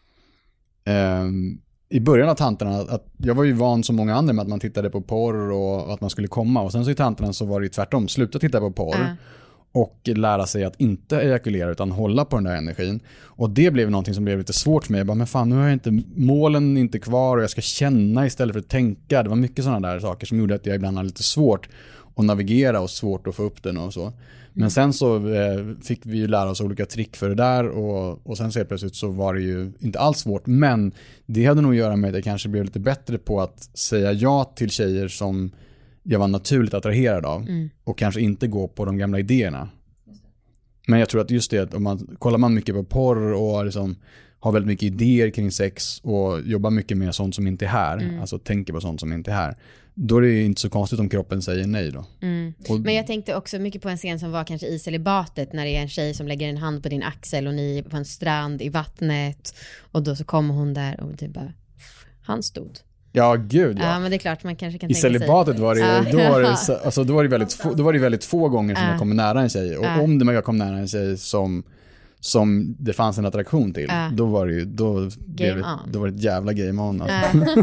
Um, i början av tanterna, att jag var ju van som många andra med att man tittade på porr och att man skulle komma. Och sen så i tanterna så var det ju tvärtom, sluta titta på porr äh. och lära sig att inte ejakulera utan hålla på den där energin. Och det blev någonting som blev lite svårt för mig. Jag bara, men fan, nu har jag inte, målen inte kvar och jag ska känna istället för att tänka. Det var mycket sådana där saker som gjorde att jag ibland hade lite svårt att navigera och svårt att få upp den och så. Men sen så eh, fick vi ju lära oss olika trick för det där och, och sen så helt plötsligt så var det ju inte alls svårt, men det hade nog att göra med att jag kanske blev lite bättre på att säga ja till tjejer som jag var naturligt attraherad av mm. och kanske inte gå på de gamla idéerna. Men jag tror att just det, om man kollar man mycket på porr och liksom har väldigt mycket idéer kring sex och jobbar mycket med sånt som inte är här, mm. alltså tänker på sånt som inte är här, då är det inte så konstigt om kroppen säger nej då. Mm. Och, men jag tänkte också mycket på en scen som var kanske i celibatet, när det är en tjej som lägger en hand på din axel och ni är på en strand i vattnet och då så kommer hon där och typ bara, han stod. Ja, gud ja. Ja, men det är klart man kanske kan I tänka sig. I celibatet var det, då var det, alltså, då var det väldigt få, då var det väldigt få gånger som uh. jag kom nära en tjej. Och uh. om det jag kom nära en tjej som som det fanns en attraktion till, uh. då var det ju då, det, då var det ett jävla game on. Alltså. Uh.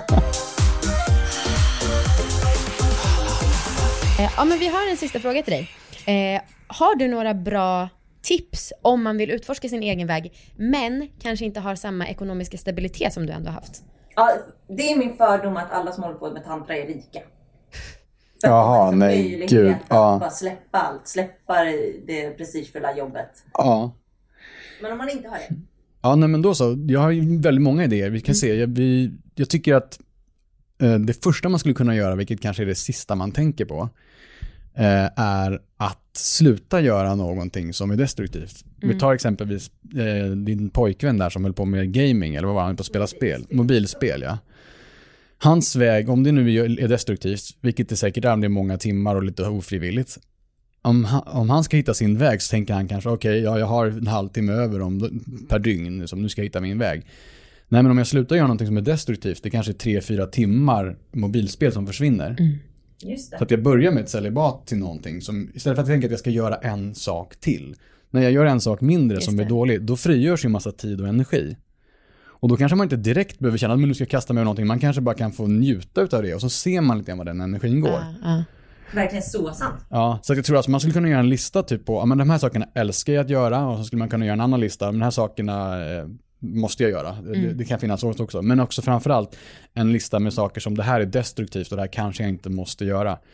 Ja, men vi har en sista fråga till dig. Eh, har du några bra tips om man vill utforska sin egen väg men kanske inte har samma ekonomiska stabilitet som du ändå har haft? Ja, det är min fördom att alla som håller på med tantra är rika. För Jaha, nej, gud. Att ja. bara släppa allt, släppa det prestigefulla jobbet. Ja. Men om man inte har det? Ja, nej men då så. Jag har ju väldigt många idéer. Vi kan mm. se, jag, vi, jag tycker att eh, det första man skulle kunna göra, vilket kanske är det sista man tänker på, eh, är att sluta göra någonting som är destruktivt. Mm. Vi tar exempelvis eh, din pojkvän där som höll på med gaming, eller vad var han på att spela spel? Mobilspel, ja. Hans väg, om det nu är destruktivt, vilket det säkert är om det är många timmar och lite ofrivilligt, om han, om han ska hitta sin väg så tänker han kanske, okej, okay, ja, jag har en halvtimme över om, per dygn, som nu ska jag hitta min väg. Nej, men om jag slutar göra någonting som är destruktivt, det är kanske tre, fyra timmar mobilspel som försvinner. Mm. Just det. Så att jag börjar med ett celibat till någonting, som, istället för att tänka att jag ska göra en sak till. När jag gör en sak mindre Just som det. är dålig, då frigörs ju en massa tid och energi. Och då kanske man inte direkt behöver känna att man nu ska kasta mig av någonting. Man kanske bara kan få njuta av det och så ser man lite grann vad den energin går. Uh, uh. Verkligen så sant. Ja, så jag tror att man skulle kunna göra en lista typ på, ja men de här sakerna älskar jag att göra, och så skulle man kunna göra en annan lista, men de här sakerna eh, måste jag göra. Mm. Det, det kan finnas åt också. Men också framförallt en lista med saker som det här är destruktivt och det här kanske jag inte måste göra.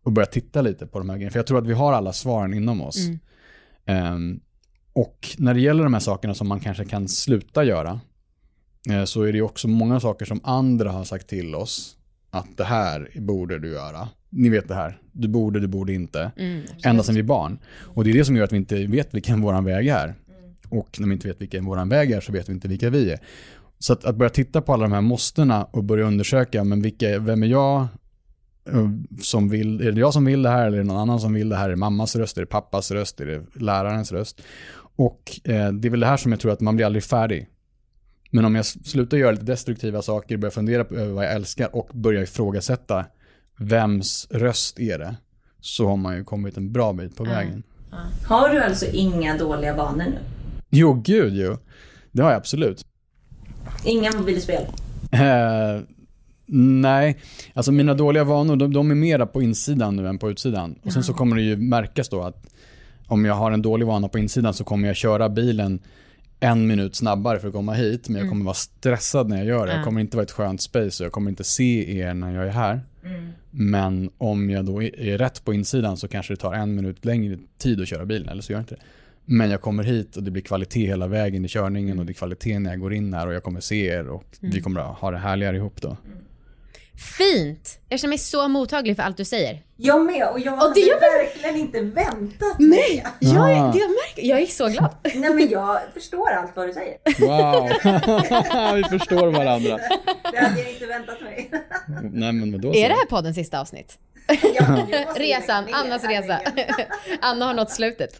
och börja titta lite på de här grejerna. För jag tror att vi har alla svaren inom oss. Mm. Um, och när det gäller de här sakerna som man kanske kan sluta göra, uh, så är det ju också många saker som andra har sagt till oss att det här borde du göra. Ni vet det här. Du borde, du borde inte. Mm, ända sedan vi är barn. Och det är det som gör att vi inte vet vilken våran väg är. Mm. Och när vi inte vet vilken våran väg är så vet vi inte vilka vi är. Så att, att börja titta på alla de här måstena och börja undersöka, men vilka, vem är jag som vill, är det jag som vill det här eller är det någon annan som vill det här? Är det mammas röst, är det pappas röst, är det lärarens röst? Och eh, det är väl det här som jag tror att man blir aldrig färdig. Men om jag slutar göra lite destruktiva saker, börjar fundera på vad jag älskar och börjar ifrågasätta vems röst är det, så har man ju kommit en bra bit på mm. vägen. Mm. Har du alltså inga dåliga vanor nu? Jo, gud jo. Det har jag absolut. Inga mobilspel? Eh, nej, alltså mina dåliga vanor, de, de är mera på insidan nu än på utsidan. Och sen mm. så kommer det ju märkas då att om jag har en dålig vana på insidan så kommer jag köra bilen en minut snabbare för att komma hit, men jag kommer vara stressad när jag gör det. Jag kommer inte vara ett skönt space och jag kommer inte se er när jag är här. Mm. Men om jag då är rätt på insidan så kanske det tar en minut längre tid att köra bilen, eller så gör jag inte det. Men jag kommer hit och det blir kvalitet hela vägen i körningen och det är kvalitet när jag går in här och jag kommer se er och mm. vi kommer att ha det härligare ihop då. Fint! Jag känner mig så mottaglig för allt du säger. Jag med, och jag och hade jag verkligen inte väntat mig. Nej, jag, är, det jag, märker, jag är så glad. Nej, men jag förstår allt vad du säger. Wow, vi förstår varandra. Det hade jag inte väntat mig. Nej, men då är det här poddens sista avsnitt? Ja, resan, Annas resa. Anna har nått slutet.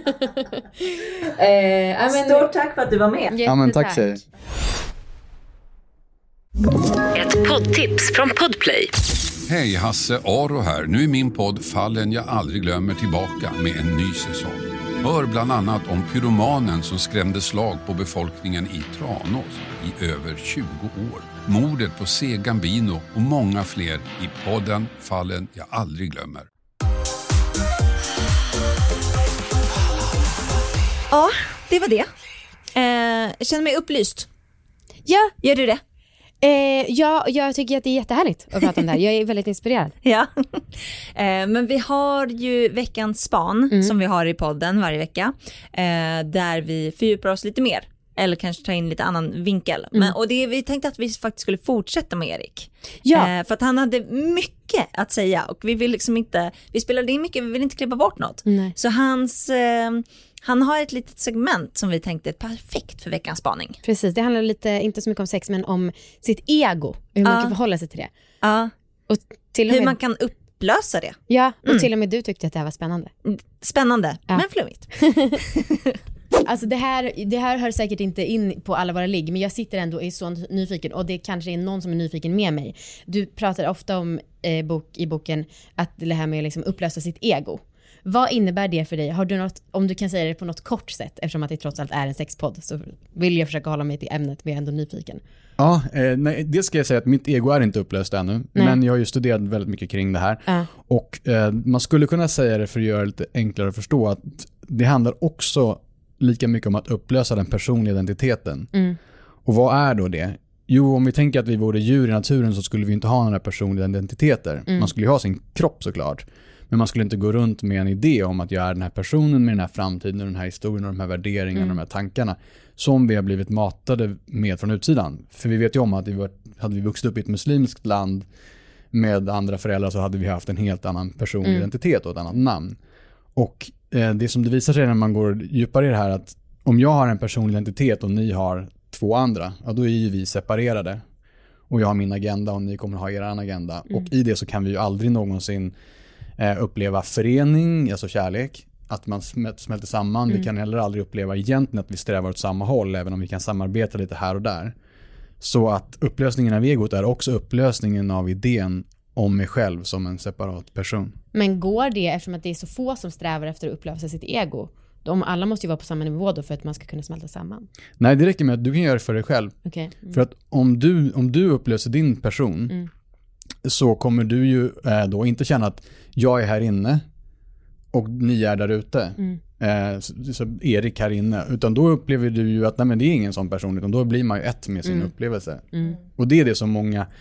eh, Stort tack för att du var med. Jättetack. Ja, men tack säger. Ett poddtips från Podplay. Hej, Hasse Aro här. Nu är min podd Fallen jag aldrig glömmer tillbaka med en ny säsong. Hör bland annat om pyromanen som skrämde slag på befolkningen i Tranås i över tjugo år. Mordet på C. Gambino och många fler i podden Fallen jag aldrig glömmer. Ja, det var det. Eh, jag känner mig upplyst. Ja, gör du det? Eh, ja, jag tycker att det är jättehärligt att prata om det här. Jag är väldigt inspirerad. Ja, eh, men vi har ju veckans span mm. som vi har i podden varje vecka. Eh, där vi fördjupar oss lite mer. Eller kanske ta in lite annan vinkel. Mm. Men, och det, vi tänkte att vi faktiskt skulle fortsätta med Erik. Ja. Eh, för att han hade mycket att säga. Och vi vill liksom inte, vi spelade in mycket, vi vill inte klippa bort något. Nej. Så hans... Eh, Han har ett litet segment som vi tänkte är perfekt för veckans spaning. Precis, det handlar lite, inte så mycket om sex, men om sitt ego. Hur man ja. kan förhålla sig till det. Ja. Och till och med, hur man kan upplösa det. Ja, och mm. till och med du tyckte att det här var spännande. Spännande, ja. men flummigt. Alltså det här, det här hör säkert inte in på alla våra ligg, men jag sitter ändå och är så nyfiken, och det kanske är någon som är nyfiken med mig. Du pratar ofta om eh, bok, i boken att det här med att liksom upplösa sitt ego. Vad innebär det för dig? Har du något, om du kan säga det på något kort sätt, eftersom att det trots allt är en sexpodd, så vill jag försöka hålla mig till ämnet, men jag är ändå nyfiken. Ja, eh, nej, det ska jag säga att mitt ego är inte upplöst ännu, nej. men jag har ju studerat väldigt mycket kring det här. Uh. Och eh, man skulle kunna säga det för att göra det lite enklare att förstå, att det handlar också lika mycket om att upplösa den personliga identiteten. Mm. Och vad är då det? Jo, om vi tänker att vi vore djur i naturen så skulle vi inte ha några personliga identiteter. Mm. Man skulle ju ha sin kropp såklart. Men man skulle inte gå runt med en idé om att jag är den här personen med den här framtiden och den här historien och de här värderingarna mm. och de här tankarna som vi har blivit matade med från utsidan. För vi vet ju om att vi var, hade vi vuxit upp i ett muslimskt land med andra föräldrar så hade vi haft en helt annan personlig mm. identitet och ett annat namn. Och eh, det som det visar sig när man går djupare i det här, att om jag har en personlig identitet och ni har två andra, ja, då är ju vi separerade. Och jag har min agenda och ni kommer ha er agenda. Mm. Och i det så kan vi ju aldrig någonsin eh, uppleva förening, alltså kärlek. Att man smälter samman. Mm. Vi kan heller aldrig uppleva egentligen att vi strävar åt samma håll, även om vi kan samarbeta lite här och där. Så att upplösningen av egot är också upplösningen av idén om mig själv som en separat person. Men går det, eftersom att det är så få som strävar efter att upplösa sitt ego, de alla måste ju vara på samma nivå då för att man ska kunna smälta samman? Nej, det räcker med att du kan göra det för dig själv. Okay. Mm. För att om du, om du upplöser din person mm. så kommer du ju eh, då inte känna att jag är här inne och ni är där ute. Mm. Eh, så, så Erik här inne. Utan då upplever du ju att nej, men det är ingen sån person, utan då blir man ju ett med sin mm. upplevelse. Mm. Och det är det som många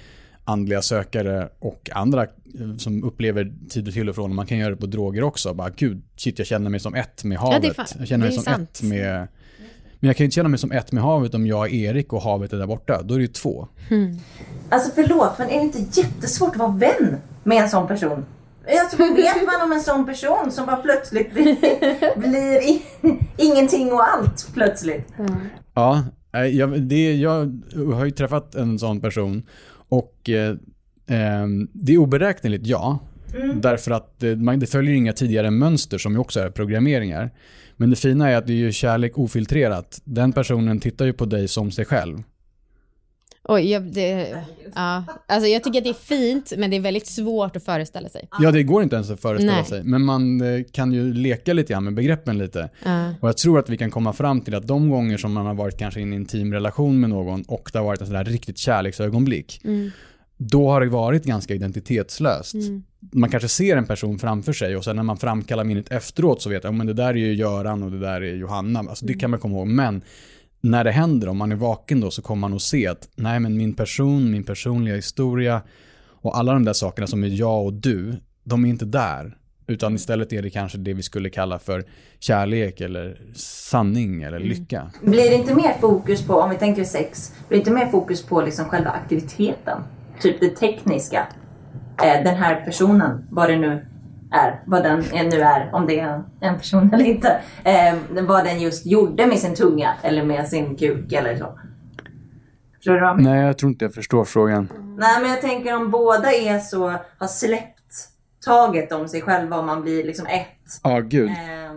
andliga sökare och andra som upplever tider till och från. Man kan göra det på droger också. Bara, gud, shit, jag känner mig som ett med havet. Ja, fan, jag känner mig som sant. ett med... Men jag kan inte känna mig som ett med havet om jag är Erik och havet är där borta. Då är det ju två. Mm. Alltså förlåt, men är det inte jättesvårt att vara vän med en sån person? Alltså, vad vet man om en sån person som bara plötsligt blir, blir i, ingenting och allt plötsligt? Mm. Ja, jag, det, jag har ju träffat en sån person och eh, det är oberäkneligt, ja. Mm. Därför att eh, man, det följer inga tidigare mönster som ju också är programmeringar. Men det fina är att det är ju kärlek ofiltrerat. Den personen tittar ju på dig som sig själv. Oj, jag, det, ja. Alltså jag tycker att det är fint, men det är väldigt svårt att föreställa sig. Ja, det går inte ens att föreställa Nej. sig. Men man kan ju leka lite grann med begreppen lite. Uh. Och jag tror att vi kan komma fram till att de gånger som man har varit kanske i en intim relation med någon och det har varit en sån där riktigt kärleksögonblick, mm. då har det varit ganska identitetslöst. Mm. Man kanske ser en person framför sig och sen när man framkallar minnet efteråt så vet jag, men det där är ju Göran och det där är Johanna. Alltså det kan man komma ihåg, men när det händer, om man är vaken då, så kommer man att se att nej, men min person, min personliga historia och alla de där sakerna som är jag och du, de är inte där. Utan istället är det kanske det vi skulle kalla för kärlek eller sanning eller lycka. Blir det inte mer fokus på, om vi tänker sex, blir det inte mer fokus på liksom själva aktiviteten? Typ det tekniska. Eh, den här personen, vad det nu är, vad den nu är, om det är en person eller inte, eh, vad den just gjorde med sin tunga eller med sin kuk eller så. Förstår du vad? Nej, jag tror inte jag förstår frågan. Nej, men jag tänker om båda är så, har släppt taget om sig själva och man blir liksom ett. Ja, oh, gud. Eh,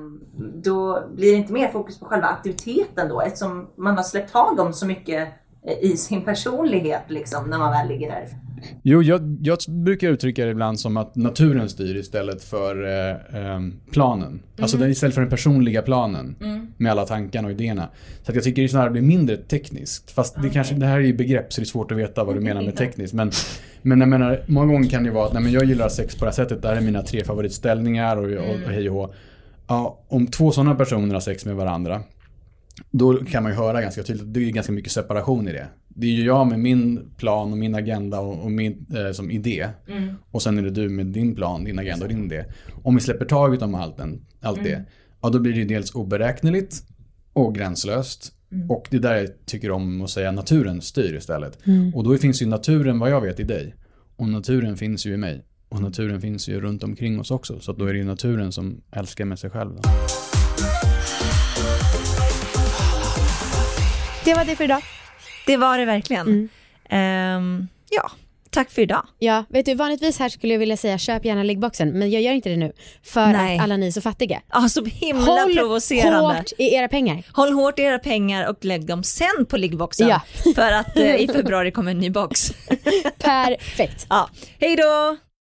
då blir det inte mer fokus på själva aktiviteten då, eftersom man har släppt tag om så mycket i sin personlighet liksom, när man väl ligger där. Jo, jag, jag brukar uttrycka det ibland som att naturen styr istället för eh, eh, planen. Mm. Alltså det är istället för den personliga planen mm. med alla tankarna och idéerna. Så att jag tycker det snarare blir mindre tekniskt. Fast okay. det, kanske, det här är ju begrepp så det är svårt att veta vad du menar med tekniskt. Men, men jag menar, många gånger kan det vara att nej, men jag gillar sex på det här sättet. Det här är mina tre favoritställningar och, och, och hej och hå. Ja, om två sådana personer har sex med varandra, då kan man ju höra ganska tydligt att det är ganska mycket separation i det. Det är ju jag med min plan och min agenda och, och min eh, som idé. Mm. Och sen är det du med din plan, din agenda och din idé. Om vi släpper taget om allt, den, allt mm. det, ja, då blir det dels oberäkneligt och gränslöst. Mm. Och det där jag tycker om att säga naturen styr istället. Mm. Och då finns ju naturen, vad jag vet, i dig. Och naturen finns ju i mig. Och naturen finns ju runt omkring oss också. Så då är det ju naturen som älskar med sig själv. Då. Det var det för idag. Det var det verkligen. Mm. Um, ja, tack för idag. Ja, vet du, vanligtvis här skulle jag vilja säga köp gärna liggboxen, men jag gör inte det nu för Nej. Att alla ni är så fattiga. Ja, så himla Håll provocerande. Håll hårt i era pengar. Håll hårt i era pengar och lägg dem sen på liggboxen. Ja. För att uh, i februari kommer en ny box. Perfekt. Ja. Hej då!